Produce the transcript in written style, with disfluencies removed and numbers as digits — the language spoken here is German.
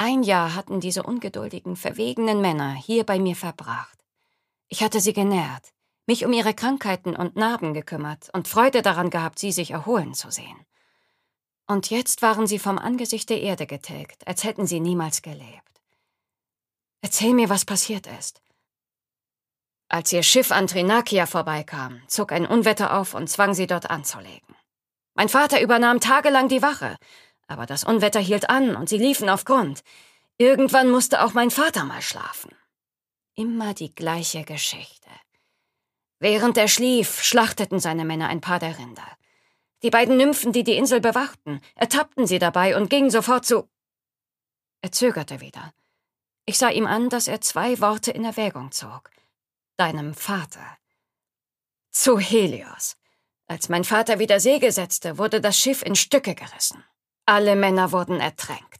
1 Jahr hatten diese ungeduldigen, verwegenen Männer hier bei mir verbracht. Ich hatte sie genährt, mich um ihre Krankheiten und Narben gekümmert und Freude daran gehabt, sie sich erholen zu sehen. Und jetzt waren sie vom Angesicht der Erde getilgt, als hätten sie niemals gelebt. Erzähl mir, was passiert ist. Als ihr Schiff an Thrinakia vorbeikam, zog ein Unwetter auf und zwang sie dort anzulegen. Mein Vater übernahm tagelang die Wache, aber das Unwetter hielt an und sie liefen auf Grund. Irgendwann musste auch mein Vater mal schlafen. Immer die gleiche Geschichte. Während er schlief, schlachteten seine Männer ein paar der Rinder. Die beiden Nymphen, die die Insel bewachten, ertappten sie dabei und gingen sofort zu... Er zögerte wieder. Ich sah ihm an, dass er 2 Worte in Erwägung zog. Deinem Vater. Zu Helios. Als mein Vater wieder Segel setzte, wurde das Schiff in Stücke gerissen. Alle Männer wurden ertränkt.